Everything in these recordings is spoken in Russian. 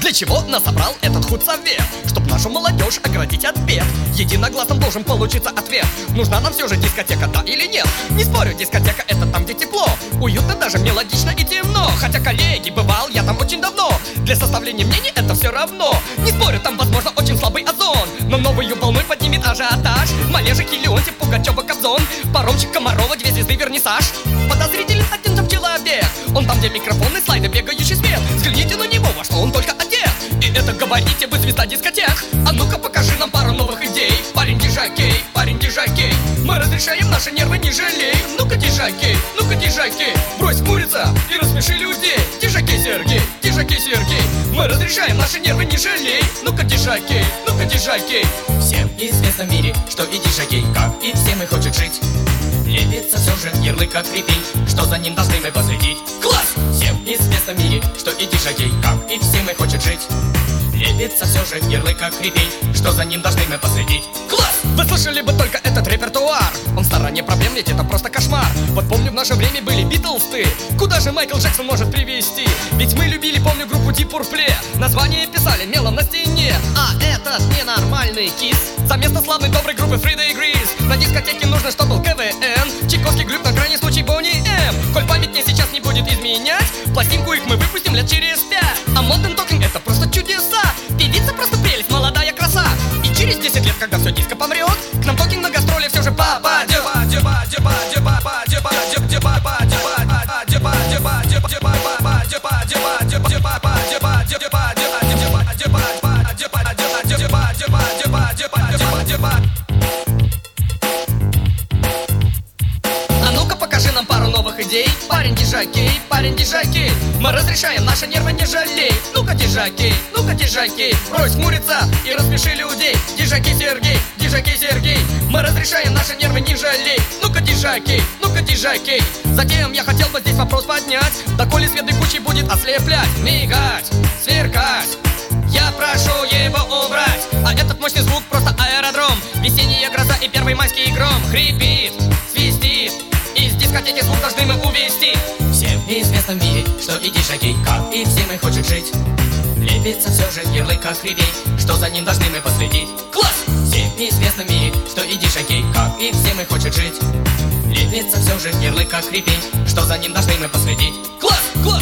Для чего нас собрал этот худсовет? Чтоб нашу молодежь оградить от бед. Единогласно должен получиться ответ: нужна нам все же дискотека, да или нет? Не спорю, дискотека — это там, где тепло, уютно, даже мелодично и темно. Хотя, коллеги, бывал я там очень давно. Для составления мнений это все равно. Не спорю, там, возможно, очень слабый озон, но новую волной поднимет ажиотаж. Малежик, Леонтьев, Пугачева, Кобзон, Паромчик, Комарова, 2 звезды, вернисаж. Подозрителен один там человек, он там, где микрофоны, слайды, бегающий свет. Взгляните на него, во что он только одет. И это говорите вы, звезда дискотек. А ну-ка покажи нам пару новых идей. Парень дижакей, мы разрешаем наши нервы, не жалей. Ну-ка дижакей, брось хмуриться и рассмеши людей. Дижакей Сергей, мы разрешаем наши нервы, не жалей. Ну-ка дижакей. Всем известно в мире, что и дижакей, как и все мы, хочет жить. Лепится все же ярлык как крепить, что за ним должны мы последить. Класс! Всем известно в мире, что и дижакей, как и все мы, хочет жить. Лепится все же ярлык как крепить, что за ним должны мы последить. Класс! Вы слышали бы только этот репертуар. Он в стороне проблем, ведь это просто кошмар. Вот помню, в наше время были Битлз-ты. Куда же Майкл Джексон может привести? Ведь мы любили, помню, группу Deep Purple. Название писали мелом на стене. А этот ненормальный кис за место славной доброй группы Фрида и Грис. На дискотеке нужно, чтобы был КВН, Чайковский, Глюк, на крайний случай Бонни М. Коль память мне сейчас не будет изменять, пластинку их мы выпустим лет через 5. А Modern Talking — это просто чудеса. Певица просто прелесть, молодая краса. И через 10 лет, когда все диско помрет, к нам Talking на гастроли все же попадет. А ну-ка покажи нам пару новых идей. Парень дижакей, мы разрешаем наши нервы, не жалей. Ну-ка дижакей, брось хмуриться и рассмеши людей. Дижакей Сергей, мы разрешаем наши нервы, не жалей. Ну-ка дижакей. Затем я хотел бы здесь вопрос поднять: доколе свет бегучий будет ослеплять, мигать, сверкать, я прошу его убрать. А этот мощный звук просто аэродром, весенняя гроза и первый майский гром. Хрипит, свистит, из дискотеки звук должны мы увести. Всем известно в мире, что и дижакей, как и все мы, хочет жить. Лепится все же ярлык как крепей, что за ним должны мы последить. Класс! Всем известно в мире, что и дижакей, как и все мы, хочет жить. Лепится все же ярлык как крепей, что за ним должны мы последить. Класс!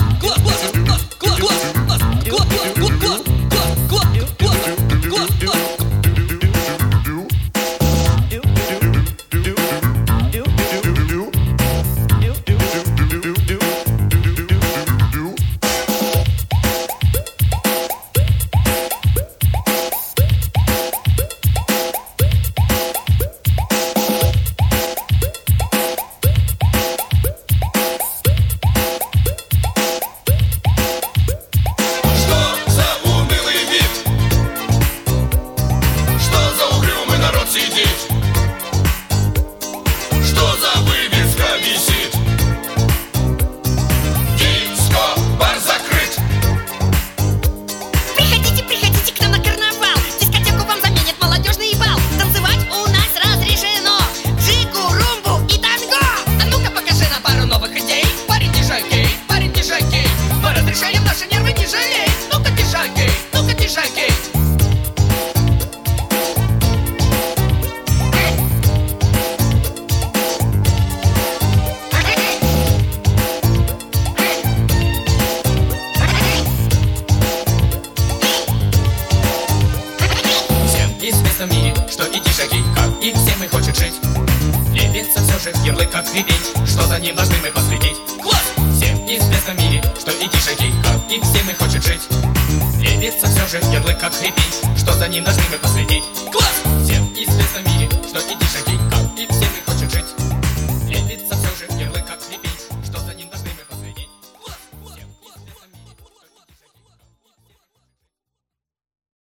В мире, что и дижакей, как и все мы, хочет жить. Лепится все же ярлык как крепей, что за ним должны мы последить. Класс! Всем известно в мире, что и дижакей, как и все мы, хочет жить. Лепится все же ярлык как крепей, что за ним должны мы последить. Класс!